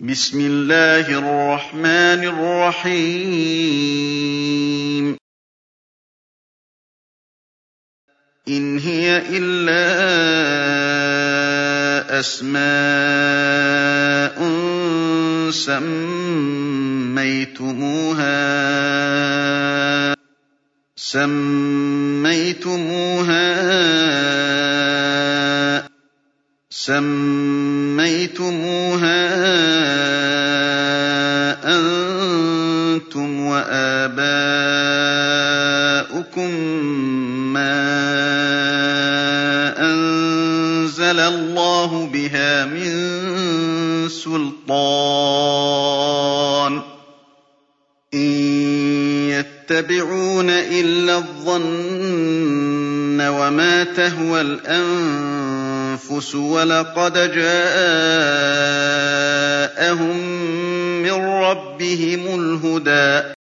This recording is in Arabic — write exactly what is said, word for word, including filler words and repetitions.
بسم الله الرحمن الرحيم إن هي إلا أسماء سميتموها سميتموها سميتموها أنتم وآباؤكم ما أنزل الله بها من سلطان إن يتبعون إلا الظن وما تهوى الأنفس ولقد جاءهم من ربهم الهدى